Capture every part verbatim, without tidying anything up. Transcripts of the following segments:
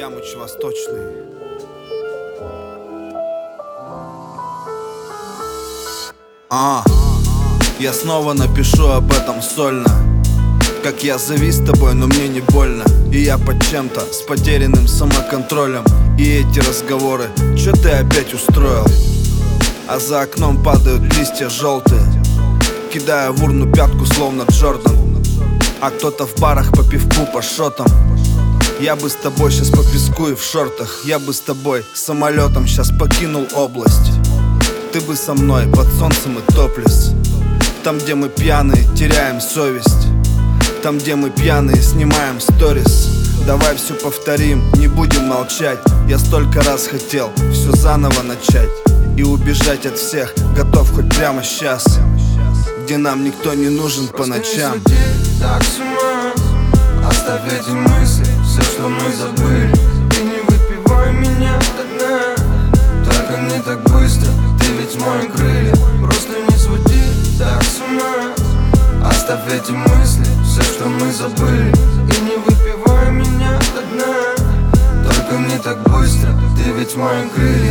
Ямыч Восточный. А, я снова напишу об этом сольно. Как я завис тобой, но мне не больно. И я под чем-то, с потерянным самоконтролем. И эти разговоры, чё ты опять устроил? А за окном падают листья желтые, кидая в урну пятку, словно Джордан. А кто-то в барах по пивку, по шотам. Я бы с тобой сейчас по песку и в шортах. Я бы с тобой самолетом сейчас покинул область. Ты бы со мной под солнцем и топлес. Там, где мы пьяные, теряем совесть. Там, где мы пьяные, снимаем сторис. Давай все повторим, не будем молчать. Я столько раз хотел все заново начать и убежать от всех, готов хоть прямо сейчас, где нам никто не нужен по ночам. Просто не суди так с ума, оставь эти мысли, все, что мы забыли. Ты не выпивай меня до дна, только не так быстро, ты ведь мои крылья. Просто не своди так с ума, оставь эти мысли, все, что мы забыли. И не выпивай меня до дна, только не так быстро, ты ведь мои крылья.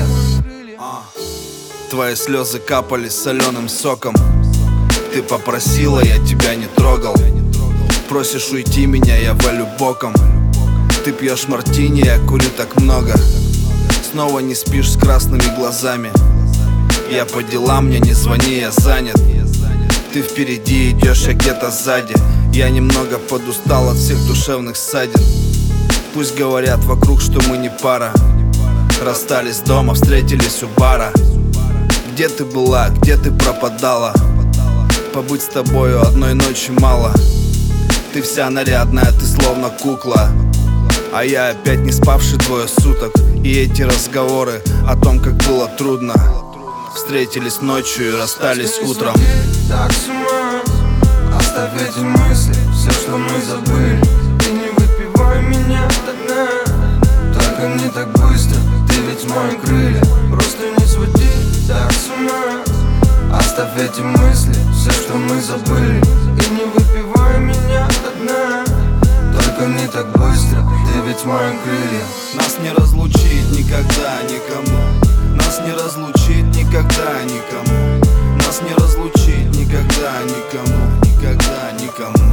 Твои слезы капали соленым соком. Ты попросила, я тебя не трогал. Просишь уйти меня, я валю боком. Ты пьешь мартини, я курю так много. Снова не спишь с красными глазами. Я по делам, мне не звони, я занят. Ты впереди идешь, я где-то сзади. Я немного подустал от всех душевных ссадин. Пусть говорят вокруг, что мы не пара. Расстались дома, встретились у бара. Где ты была, где ты пропадала? Побыть с тобою одной ночи мало. Ты вся нарядная, ты словно кукла. А я опять не спавший двое суток. И эти разговоры о том, как было трудно. Встретились ночью и расстались утром. Так с ума, оставь эти мысли, все, что мы забыли. Ты не выпивай меня до дна, только не так быстро, ты ведь мои крылья. Просто не своди так с ума, оставь эти мысли, все, что мы забыли. И не выпивай меня до дна, только не так быстро, ты ведь мои крылья. Нас не разлучить никогда никому. Нас не разлучить никогда никому. Нас не разлучить никогда никому. Никогда никому.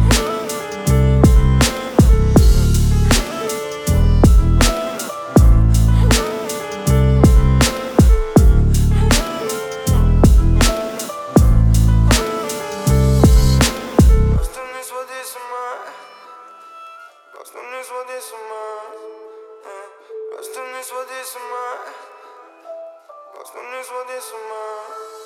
Просто не своди с ума, просто не своди с ума, просто не своди с ума, просто не своди с ума.